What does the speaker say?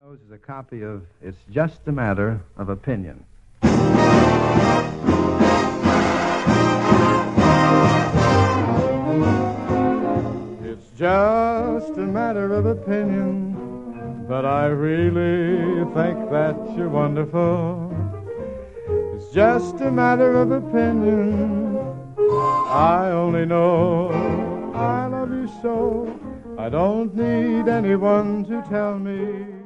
Is a copy of It's Just a Matter of Opinion. It's just a matter of opinion, but I really think that you're wonderful. It's just a matter of opinion. I only know I love you so. I don't need anyone to tell me.